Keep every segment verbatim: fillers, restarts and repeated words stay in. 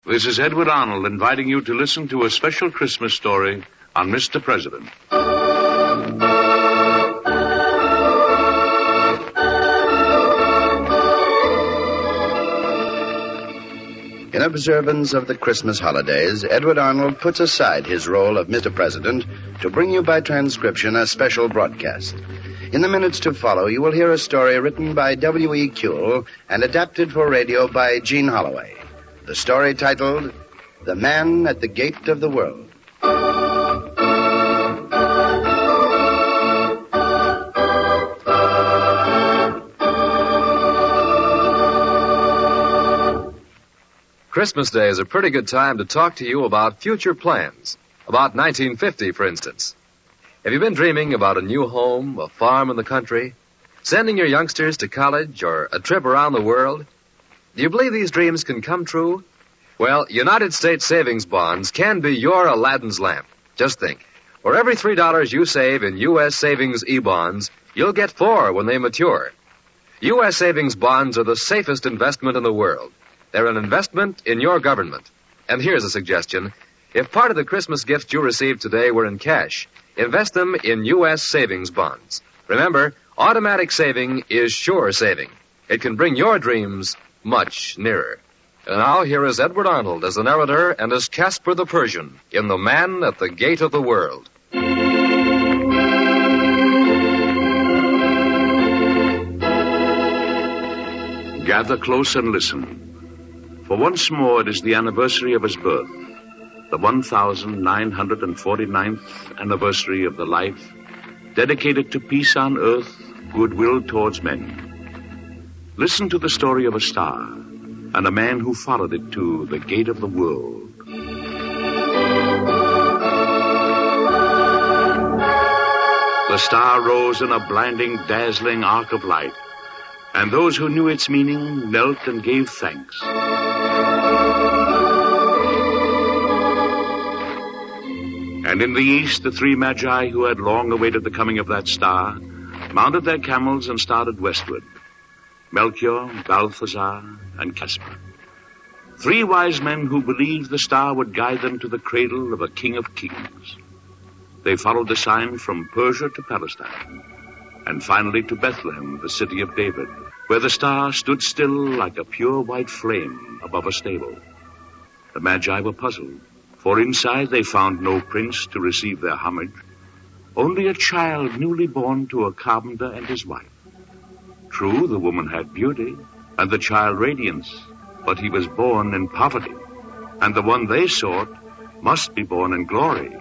This is Edward Arnold inviting you to listen to a special Christmas story on Mister President. In observance of the Christmas holidays, Edward Arnold puts aside his role of Mister President to bring you by transcription a special broadcast. In the minutes to follow, you will hear a story written by W E. Kuehl and adapted for radio by Gene Holloway. The story titled, The Man at the Gate of the World. Christmas Day is a pretty good time to talk to you about future plans. About nineteen fifty, for instance. Have you been dreaming about a new home, a farm in the country, sending your youngsters to college, or a trip around the world? Do you believe these dreams can come true? Well, United States savings bonds can be your Aladdin's lamp. Just think. For every three dollars you save in U S savings e-bonds, you'll get four when they mature. U S savings bonds are the safest investment in the world. They're an investment in your government. And here's a suggestion. If part of the Christmas gifts you received today were in cash, invest them in U S savings bonds. Remember, automatic saving is sure saving. It can bring your dreams much nearer. And now here is Edward Arnold as the narrator and as Casper the Persian in The Man at the Gate of the World. Gather close and listen. For once more it is the anniversary of his birth, the one thousand nine hundred forty-ninth anniversary of the life dedicated to peace on earth, goodwill towards men. Listen to the story of a star and a man who followed it to the gate of the world. The star rose in a blinding, dazzling arc of light, and those who knew its meaning knelt and gave thanks. And in the east, the three magi who had long awaited the coming of that star mounted their camels and started westward. Melchior, Balthazar, and Casper. Three wise men who believed the star would guide them to the cradle of a king of kings. They followed the sign from Persia to Palestine, and finally to Bethlehem, the city of David, where the star stood still like a pure white flame above a stable. The Magi were puzzled, for inside they found no prince to receive their homage, only a child newly born to a carpenter and his wife. True, the woman had beauty, and the child radiance, but he was born in poverty, and the one they sought must be born in glory.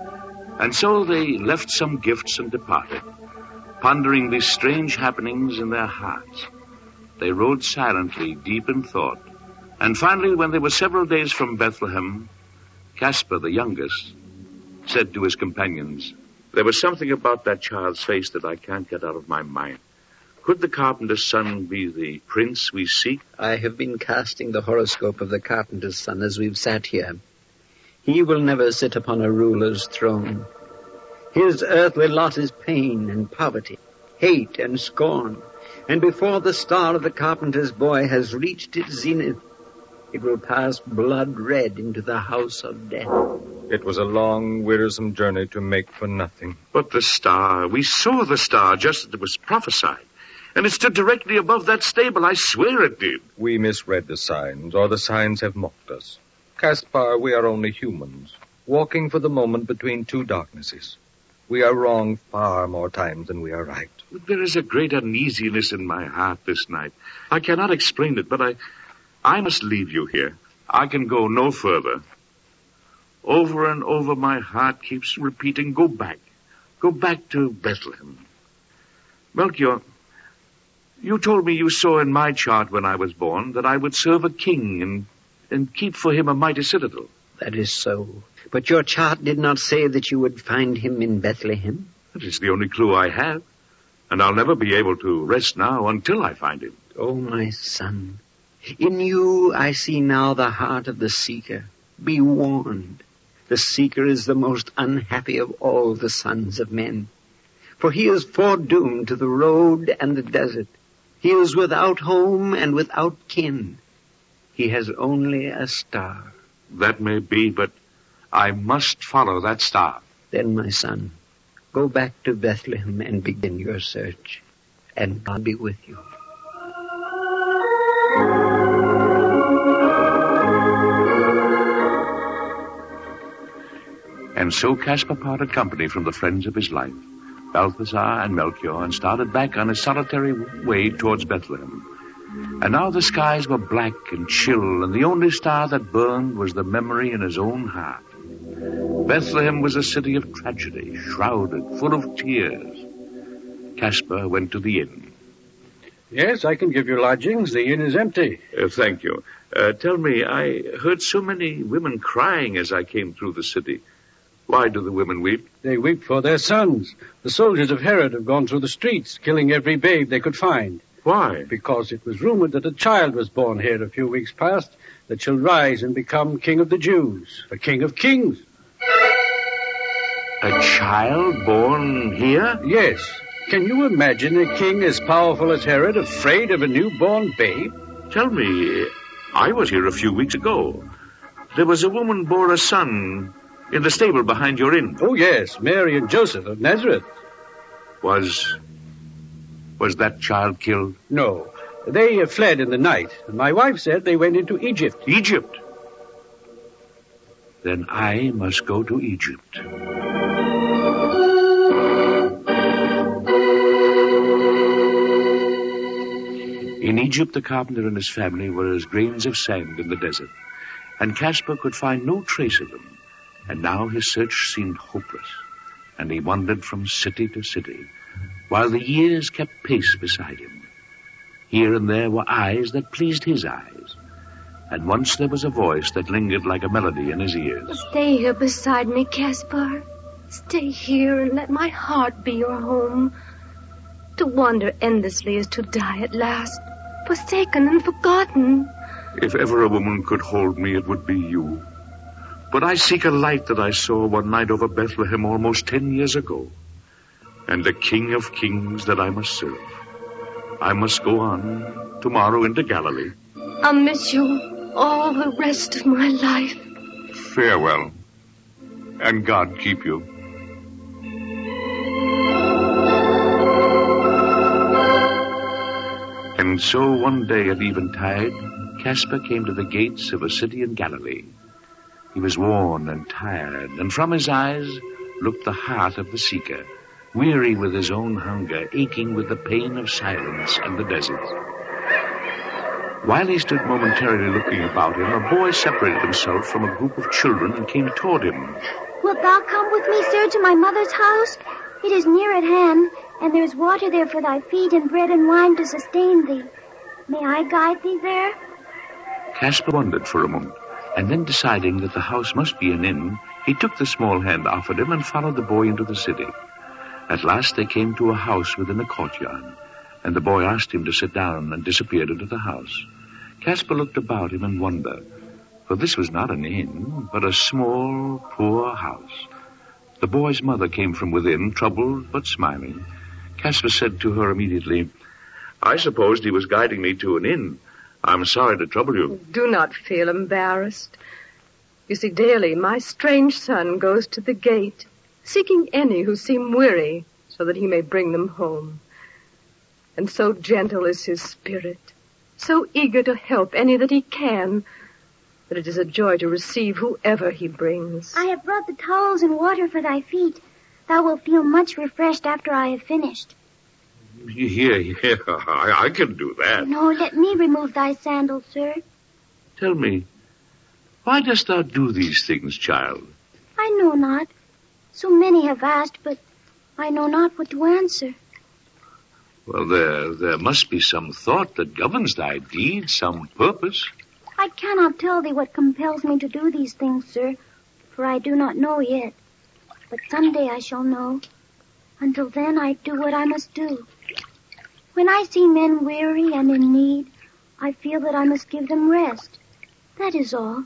And so they left some gifts and departed, pondering these strange happenings in their hearts. They rode silently, deep in thought, and finally, when they were several days from Bethlehem, Casper, the youngest, said to his companions, "There was something about that child's face that I can't get out of my mind. Could the carpenter's son be the prince we seek?" I have been casting the horoscope of the carpenter's son as we've sat here. He will never sit upon a ruler's throne. His earthly lot is pain and poverty, hate and scorn. And before the star of the carpenter's boy has reached its zenith, it will pass blood red into the house of death. It was a long, wearisome journey to make for nothing. But the star, we saw the star just as it was prophesied. And it stood directly above that stable. I swear it did. We misread the signs, or the signs have mocked us. Caspar, we are only humans, walking for the moment between two darknesses. We are wrong far more times than we are right. There is a great uneasiness in my heart this night. I cannot explain it, but I, I must leave you here. I can go no further. Over and over my heart keeps repeating, go back. Go back to Bethlehem. Melchior, you told me you saw in my chart when I was born that I would serve a king and, and keep for him a mighty citadel. That is so. But your chart did not say that you would find him in Bethlehem. That is the only clue I have. And I'll never be able to rest now until I find him. Oh, my son, in you I see now the heart of the seeker. Be warned. The seeker is the most unhappy of all the sons of men. For he is foredoomed to the road and the desert. He is without home and without kin. He has only a star. That may be, but I must follow that star. Then, my son, go back to Bethlehem and begin your search, and God be with you. And so Caspar parted company from the friends of his life, Balthazar and Melchior, and started back on his solitary way towards Bethlehem. And now the skies were black and chill, and the only star that burned was the memory in his own heart. Bethlehem was a city of tragedy, shrouded, full of tears. Caspar went to the inn. Yes, I can give you lodgings. The inn is empty. Uh, thank you. Uh, tell me, I heard so many women crying as I came through the city. Why do the women weep? They weep for their sons. The soldiers of Herod have gone through the streets, killing every babe they could find. Why? Because it was rumored that a child was born here a few weeks past that shall rise and become king of the Jews, the king of kings. A child born here? Yes. Can you imagine a king as powerful as Herod afraid of a newborn babe? Tell me, I was here a few weeks ago. There was a woman bore a son in the stable behind your inn. Oh, yes, Mary and Joseph of Nazareth. Was... was that child killed? No. They uh, fled in the night. My wife said they went into Egypt. Egypt? Then I must go to Egypt. In Egypt, the carpenter and his family were as grains of sand in the desert, and Caspar could find no trace of them. And now his search seemed hopeless, and he wandered from city to city, while the years kept pace beside him. Here and there were eyes that pleased his eyes, and once there was a voice that lingered like a melody in his ears. Stay here beside me, Caspar. Stay here and let my heart be your home. To wander endlessly is to die at last, forsaken and forgotten. If ever a woman could hold me, it would be you. But I seek a light that I saw one night over Bethlehem almost ten years ago, and the King of Kings that I must serve. I must go on tomorrow into Galilee. I'll miss you all the rest of my life. Farewell, and God keep you. And so one day at eventide, Caspar came to the gates of a city in Galilee. He was worn and tired, and from his eyes looked the heart of the seeker, weary with his own hunger, aching with the pain of silence and the desert. While he stood momentarily looking about him, a boy separated himself from a group of children and came toward him. Wilt thou come with me, sir, to my mother's house? It is near at hand, and there is water there for thy feet and bread and wine to sustain thee. May I guide thee there? Caspar wondered for a moment, and then deciding that the house must be an inn, he took the small hand offered him and followed the boy into the city. At last they came to a house within a courtyard, and the boy asked him to sit down and disappeared into the house. Caspar looked about him in wonder, for this was not an inn, but a small, poor house. The boy's mother came from within, troubled but smiling. Caspar said to her immediately, "I supposed he was guiding me to an inn. I'm sorry to trouble you." Do not feel embarrassed. You see, daily my strange son goes to the gate, seeking any who seem weary, so that he may bring them home. And so gentle is his spirit, so eager to help any that he can, that it is a joy to receive whoever he brings. I have brought the towels and water for thy feet. Thou wilt feel much refreshed after I have finished. Here, here, I, I can do that. No, let me remove thy sandals, sir. Tell me, why dost thou do these things, child? I know not. So many have asked, but I know not what to answer. Well, there, there must be some thought that governs thy deeds, some purpose. I cannot tell thee what compels me to do these things, sir, for I do not know yet. But someday I shall know. Until then, I do what I must do. When I see men weary and in need, I feel that I must give them rest. That is all.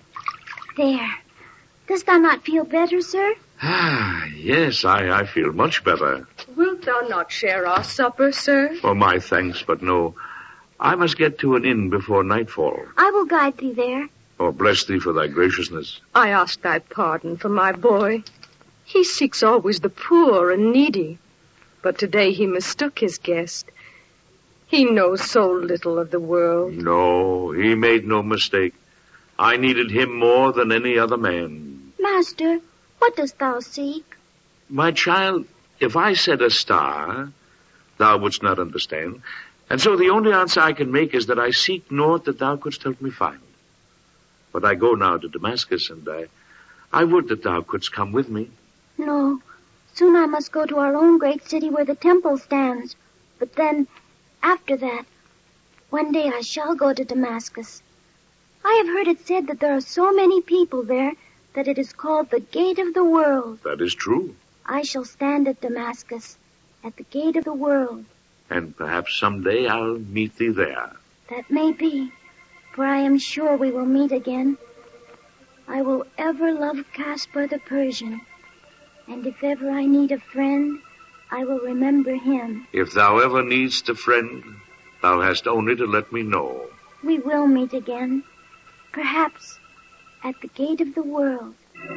There. Dost thou not feel better, sir? Ah, yes, I, I feel much better. Wilt thou not share our supper, sir? Oh, my thanks, but no. I must get to an inn before nightfall. I will guide thee there. Oh, bless thee for thy graciousness. I ask thy pardon for my boy. He seeks always the poor and needy, but today he mistook his guest. He knows so little of the world. No, he made no mistake. I needed him more than any other man. Master, what dost thou seek? My child, if I said a star, thou wouldst not understand. And so the only answer I can make is that I seek naught that thou couldst help me find. But I go now to Damascus, and I, I would that thou couldst come with me. No. Soon I must go to our own great city where the temple stands. But then, after that, one day I shall go to Damascus. I have heard it said that there are so many people there that it is called the Gate of the World. That is true. I shall stand at Damascus, at the Gate of the World. And perhaps someday I'll meet thee there. That may be, for I am sure we will meet again. I will ever love Caspar the Persian, and if ever I need a friend, I will remember him. If thou ever needst a friend, thou hast only to let me know. We will meet again, perhaps at the Gate of the World.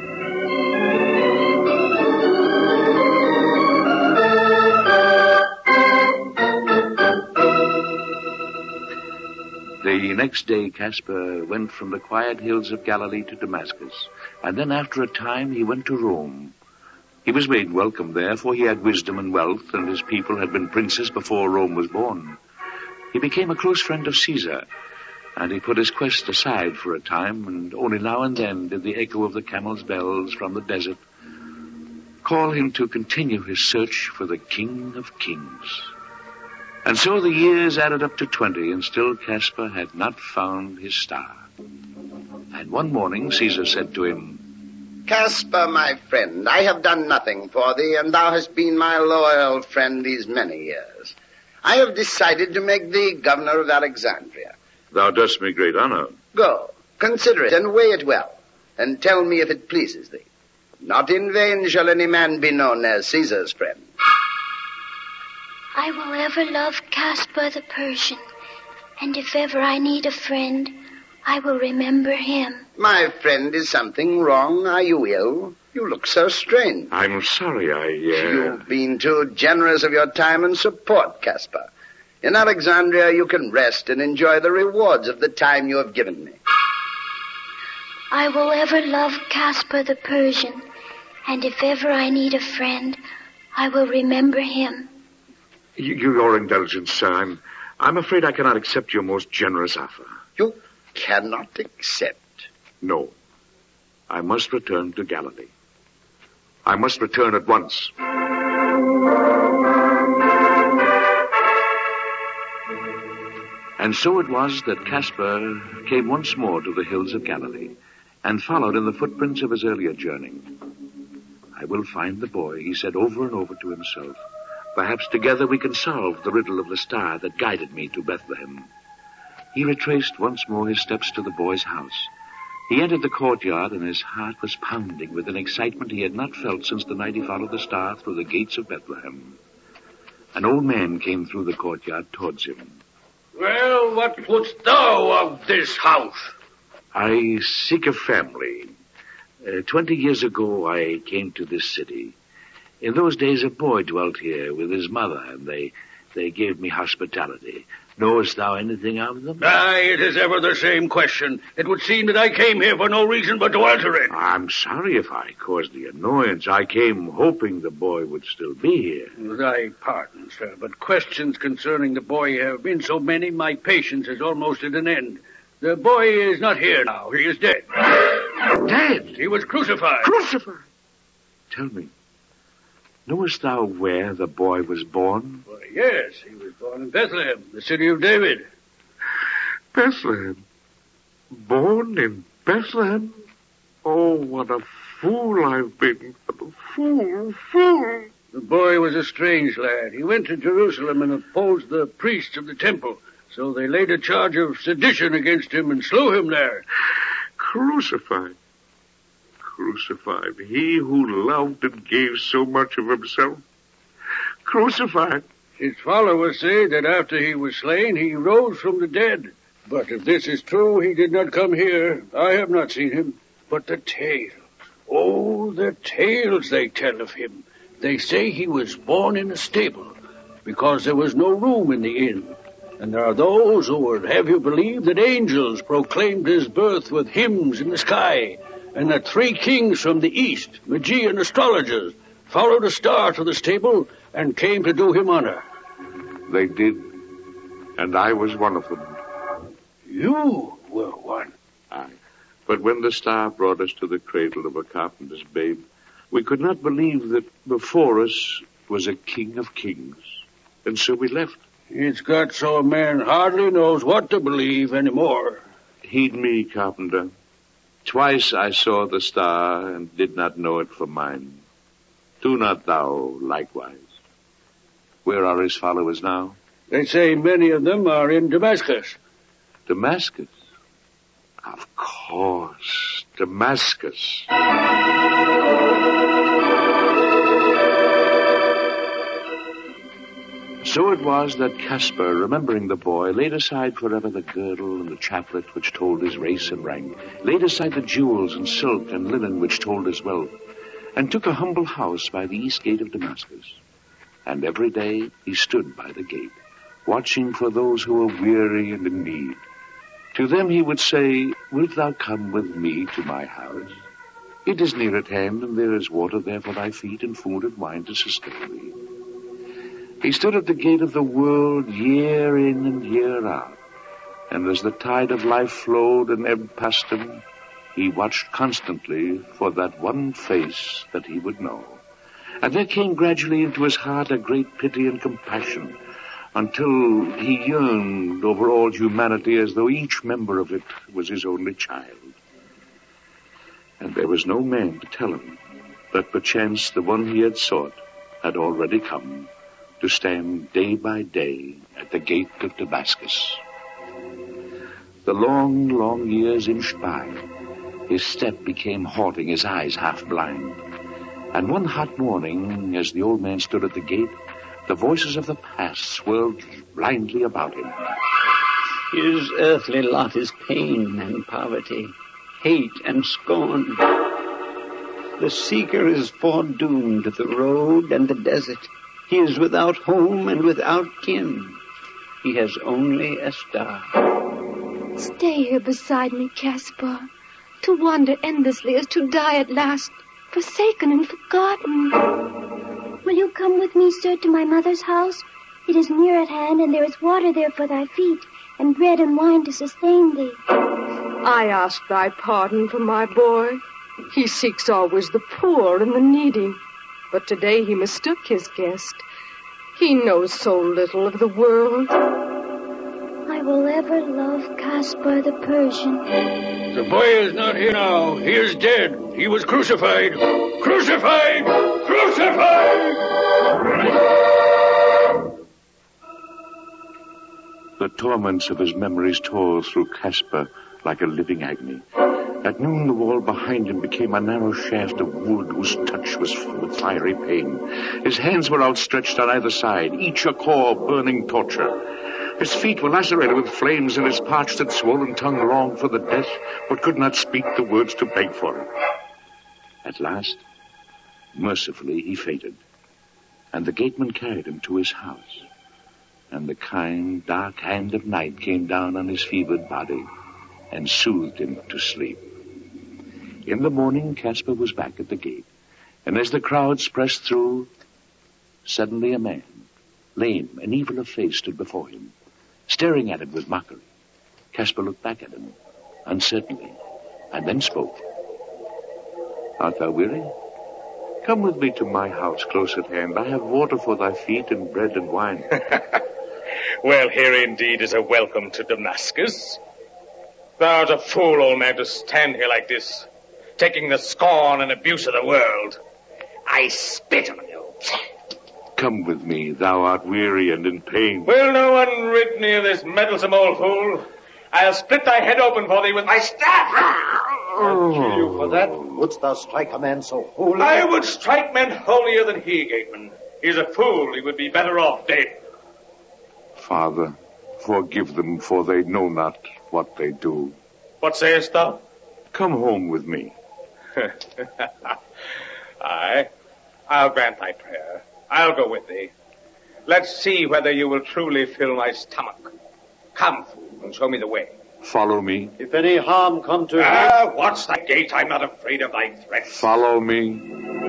The next day, Caspar went from the quiet hills of Galilee to Damascus, and then after a time he went to Rome. He was made welcome there, for he had wisdom and wealth, and his people had been princes before Rome was born. He became a close friend of Caesar, and he put his quest aside for a time, and only now and then did the echo of the camels' bells from the desert call him to continue his search for the King of Kings. And so the years added up to twenty, and still Caspar had not found his star. And one morning Caesar said to him, Caspar, my friend, I have done nothing for thee, and thou hast been my loyal friend these many years. I have decided to make thee governor of Alexandria. Thou dost me great honor. Go, consider it, and weigh it well, and tell me if it pleases thee. Not in vain shall any man be known as Caesar's friend. I will ever love Caspar the Persian, and if ever I need a friend, I will remember him. My friend, is something wrong? Are you ill? You look so strange. I'm sorry, I... Uh... You've been too generous of your time and support, Caspar. In Alexandria, you can rest and enjoy the rewards of the time you have given me. I will ever love Caspar the Persian, and if ever I need a friend, I will remember him. You, your indulgence, sir. I'm, I'm afraid I cannot accept your most generous offer. You cannot accept? No. I must return to Galilee. I must return at once. And so it was that Caspar came once more to the hills of Galilee and followed in the footprints of his earlier journey. I will find the boy, he said over and over to himself. Perhaps together we can solve the riddle of the star that guided me to Bethlehem. He retraced once more his steps to the boy's house. He entered the courtyard, and his heart was pounding with an excitement he had not felt since the night he followed the star through the gates of Bethlehem. An old man came through the courtyard towards him. Well, what wouldst thou of this house? I seek a family. Uh, Twenty years ago, I came to this city. In those days, a boy dwelt here with his mother, and they, they gave me hospitality. Knowest thou anything of them? Aye, it is ever the same question. It would seem that I came here for no reason but to answer it. I'm sorry if I caused the annoyance. I came hoping the boy would still be here. Thy pardon, sir, but questions concerning the boy have been so many, my patience is almost at an end. The boy is not here now. He is dead. Dead? He was crucified. Crucified? Tell me, knowest thou where the boy was born? Why, yes, he was born in Bethlehem, the city of David. Bethlehem? Born in Bethlehem? Oh, what a fool I've been. What a fool, fool. The boy was a strange lad. He went to Jerusalem and opposed the priests of the temple. So they laid a charge of sedition against him and slew him there. Crucified. Crucified. He who loved and gave so much of himself. Crucified. His followers say that after he was slain, he rose from the dead. But if this is true, he did not come here. I have not seen him. But the tales. Oh, the tales they tell of him. They say he was born in a stable because there was no room in the inn. And there are those who would have you believe that angels proclaimed his birth with hymns in the sky, and that three kings from the east, Magi and astrologers, followed a star to the stable and came to do him honor. They did, and I was one of them. You were one. Aye. But when the star brought us to the cradle of a carpenter's babe, we could not believe that before us was a king of kings. And so we left. It's got so a man hardly knows what to believe anymore. Heed me, carpenter. Twice I saw the star and did not know it for mine. Do not thou likewise. Where are his followers now? They say many of them are in Damascus. Damascus? Of course, Damascus. So it was that Caspar, remembering the boy, laid aside forever the girdle and the chaplet which told his race and rank, laid aside the jewels and silk and linen which told his wealth, and took a humble house by the east gate of Damascus. And every day he stood by the gate, watching for those who were weary and in need. To them he would say, Wilt thou come with me to my house? It is near at hand, and there is water there for thy feet, and food and wine to sustain thee. He stood at the gate of the world year in and year out, and as the tide of life flowed and ebbed past him, he watched constantly for that one face that he would know. And there came gradually into his heart a great pity and compassion, until he yearned over all humanity as though each member of it was his only child. And there was no man to tell him that perchance the one he had sought had already come to stand day by day at the gate of Damascus. The long, long years inched by. His step became halting, his eyes half blind. And one hot morning, as the old man stood at the gate, the voices of the past swirled blindly about him. His earthly lot is pain and poverty, hate and scorn. The seeker is foredoomed to the road and the desert. He is without home and without kin. He has only a star. Stay here beside me, Caspar. To wander endlessly is to die at last, forsaken and forgotten. Will you come with me, sir, to my mother's house? It is near at hand, and there is water there for thy feet, and bread and wine to sustain thee. I ask thy pardon for my boy. He seeks always the poor and the needy. But today he mistook his guest. He knows so little of the world. I will ever love Caspar the Persian. The boy is not here now. He is dead. He was crucified. Crucified! Crucified! The torments of his memories tore through Caspar like a living agony. At noon, the wall behind him became a narrow shaft of wood whose touch was full with fiery pain. His hands were outstretched on either side, each a core of burning torture. His feet were lacerated with flames, and his parched and swollen tongue longed for the death, but could not speak the words to beg for it. At last, mercifully, he fainted, and the gateman carried him to his house. And the kind, dark hand of night came down on his fevered body and soothed him to sleep. In the morning, Caspar was back at the gate, and as the crowds pressed through, suddenly a man, lame and evil of face, stood before him, staring at him with mockery. Caspar looked back at him, uncertainly, and then spoke. Art thou weary? Come with me to my house close at hand. I have water for thy feet and bread and wine. Well, here indeed is a welcome to Damascus. Thou art a fool, old man, to stand here like this, taking the scorn and abuse of the world. I spit on you. Come with me, thou art weary and in pain. Will no one rid me of this meddlesome old fool? I'll split thy head open for thee with my staff. I'll kill you for that. Wouldst thou strike a man so holy? I would strike men holier than he, Gateman. He's a fool. He would be better off dead. Father, forgive them, for they know not what they do. What sayest thou? Come home with me. Aye, I'll grant thy prayer. I'll go with thee. Let's see whether you will truly fill my stomach. Come, fool, and show me the way. Follow me. If any harm come to Ah, him... watch thy gait. I'm not afraid of thy threats. Follow me.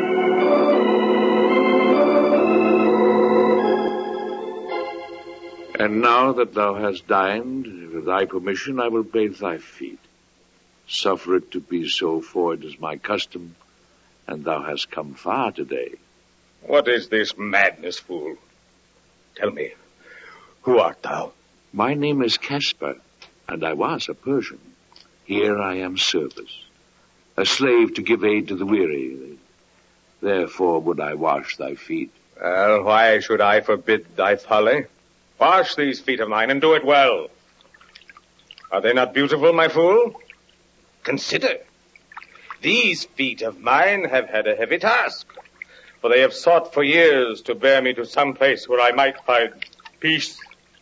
And now that thou hast dined, with thy permission, I will bathe thy feet. Suffer it to be so, for it is my custom, and thou hast come far today. What is this madness, fool? Tell me, who art thou? My name is Caspar, and I was a Persian. Here I am service, a slave to give aid to the weary. Therefore would I wash thy feet. Well, why should I forbid thy folly? Wash these feet of mine and do it well. Are they not beautiful, my fool? Consider. These feet of mine have had a heavy task, for they have sought for years to bear me to some place where I might find peace.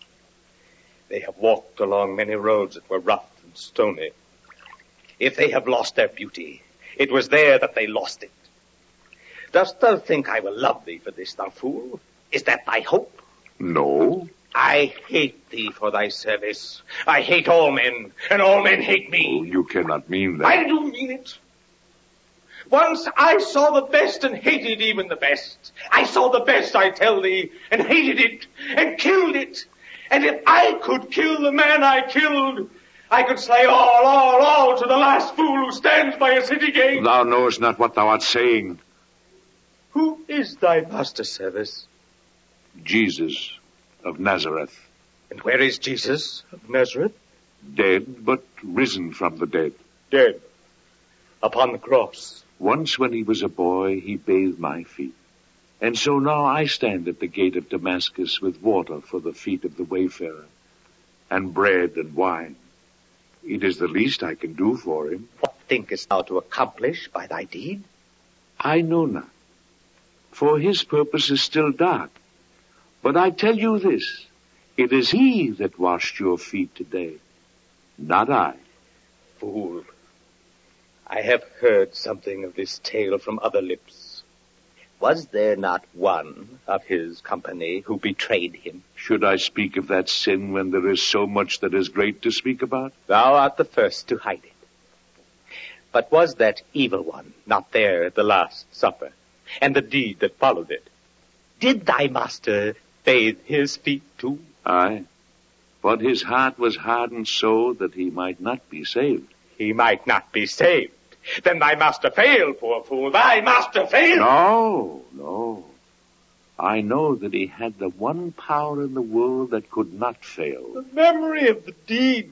They have walked along many roads that were rough and stony. If they have lost their beauty, it was there that they lost it. Dost thou think I will love thee for this, thou fool? Is that thy hope? No. I hate thee for thy service. I hate all men, and all men hate me. Oh, you cannot mean that. I do mean it. Once I saw the best and hated even the best. I saw the best, I tell thee, and hated it, and killed it. And if I could kill the man I killed, I could slay all, all, all to the last fool who stands by a city gate. Thou knowest not what thou art saying. Who is thy master service? Jesus of Nazareth. And where is Jesus of Nazareth? Dead, but risen from the dead. Dead. Upon the cross. Once when he was a boy, he bathed my feet. And so now I stand at the gate of Damascus with water for the feet of the wayfarer, and bread and wine. It is the least I can do for him. What thinkest thou to accomplish by thy deed? I know not, for his purpose is still dark. But I tell you this, it is he that washed your feet today, not I. Fool, I have heard something of this tale from other lips. Was there not one of his company who betrayed him? Should I speak of that sin when there is so much that is great to speak about? Thou art the first to hide it. But was that evil one not there at the Last Supper, and the deed that followed it? Did thy master bathe his feet too? Aye, but his heart was hardened so that he might not be saved. He might not be saved. Then thy master failed, poor fool. Thy master failed. No, no. I know that he had the one power in the world that could not fail. The memory of the deed.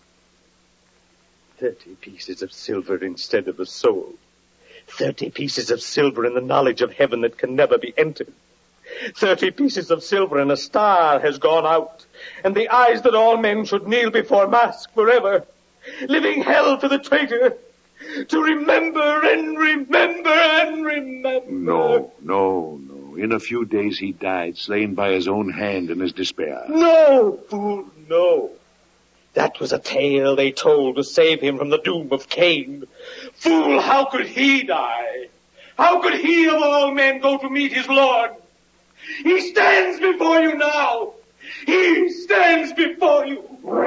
Thirty pieces of silver instead of a soul. Thirty pieces of silver in the knowledge of heaven that can never be entered. Thirty pieces of silver and a star has gone out, and the eyes that all men should kneel before mask forever, living hell to the traitor, to remember and remember and remember. No, no, no. In a few days he died, slain by his own hand in his despair. No, fool, no. That was a tale they told to save him from the doom of Cain. Fool, how could he die? How could he of all men go to meet his Lord? He stands before you now. He stands before you.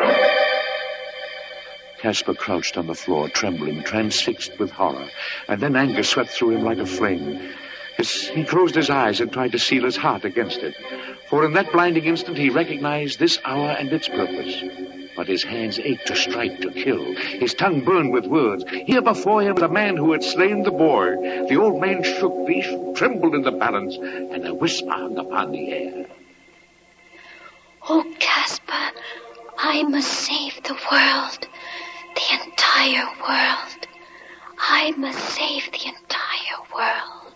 Caspar crouched on the floor, trembling, transfixed with horror, and then anger swept through him like a flame. His, he closed his eyes and tried to seal his heart against it, for in that blinding instant he recognized this hour and its purpose. But his hands ached to strike, to kill. His tongue burned with words. Here before him was a man who had slain the boy. The old man shook, the issue trembled in the balance, and a whisper hung upon the air. Oh, Caspar, I must save the world. The entire world. I must save the entire world.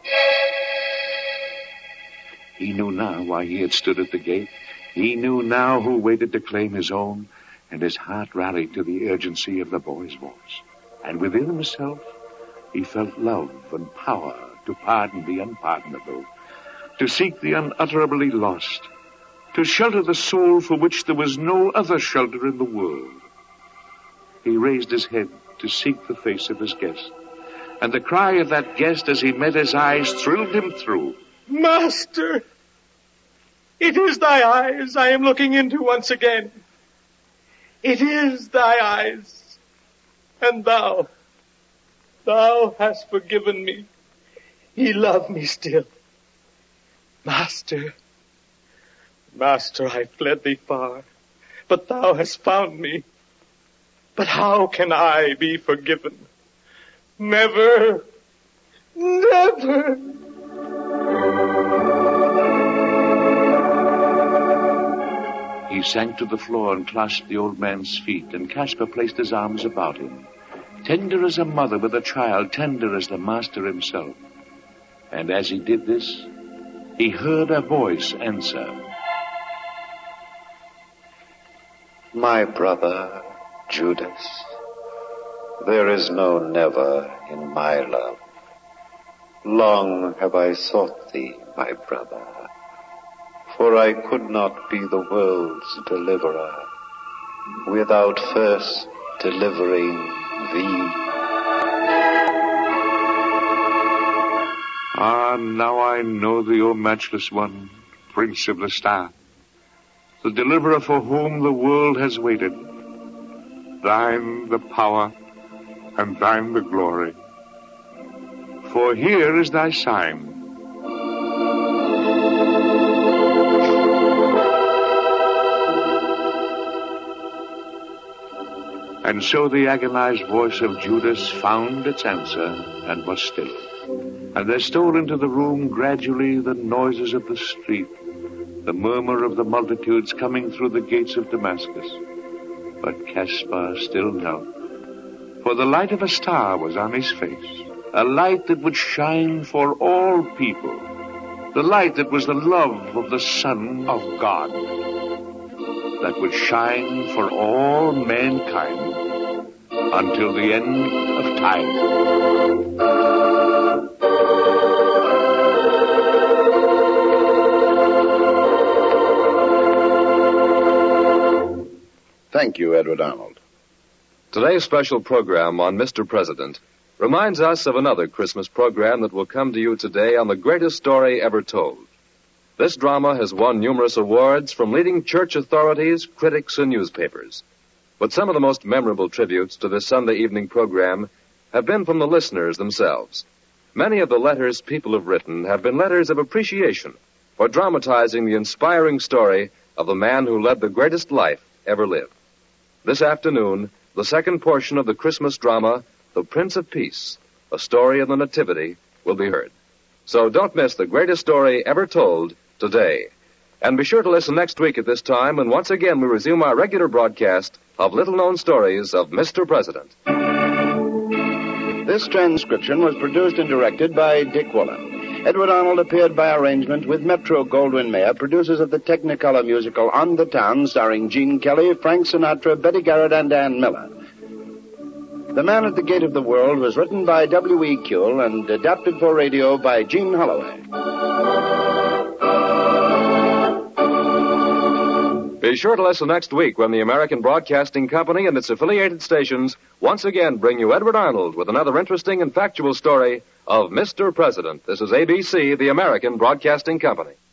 He knew now why he had stood at the gate. He knew now who waited to claim his own, and his heart rallied to the urgency of the boy's voice. And within himself, he felt love and power to pardon the unpardonable, to seek the unutterably lost, to shelter the soul for which there was no other shelter in the world. he raised his head to seek the face of his guest. And the cry of that guest as he met his eyes thrilled him through. Master! It is thy eyes I am looking into once again. It is thy eyes. And thou, thou hast forgiven me. Ye love me still. Master, Master, I fled thee far, but thou hast found me. But how can I be forgiven? Never, never. He sank to the floor and clasped the old man's feet, and Caspar placed his arms about him, tender as a mother with a child, tender as the master himself. And as he did this, he heard a voice answer. My brother, Judas, there is no never in my love. Long have I sought thee, my brother, for I could not be the world's deliverer without first delivering thee. Ah, now I know thee, O matchless one, Prince of the Star, the deliverer for whom the world has waited. Thine the power, and thine the glory. For here is thy sign. And so the agonized voice of Judas found its answer and was still. And there stole into the room gradually the noises of the street, the murmur of the multitudes coming through the gates of Damascus. But Caspar still knelt, for the light of a star was on his face, a light that would shine for all people, the light that was the love of the Son of God, that would shine for all mankind until the end of time. Thank you, Edward Arnold. Today's special program on Mister President reminds us of another Christmas program that will come to you today on the greatest story ever told. This drama has won numerous awards from leading church authorities, critics, and newspapers. But some of the most memorable tributes to this Sunday evening program have been from the listeners themselves. Many of the letters people have written have been letters of appreciation for dramatizing the inspiring story of the man who led the greatest life ever lived. This afternoon, the second portion of the Christmas drama, The Prince of Peace, a story of the Nativity, will be heard. So don't miss the greatest story ever told today. And be sure to listen next week at this time when once again we resume our regular broadcast of little-known stories of Mister President. This transcription was produced and directed by Dick Woolen. Edward Arnold appeared by arrangement with Metro-Goldwyn-Mayer, producers of the Technicolor musical On the Town, starring Gene Kelly, Frank Sinatra, Betty Garrett, and Ann Miller. The Man at the Gate of the World was written by W E. Kuehl and adapted for radio by Gene Holloway. Be sure to listen next week when the American Broadcasting Company and its affiliated stations once again bring you Edward Arnold with another interesting and factual story of Mister President. This is A B C, the American Broadcasting Company.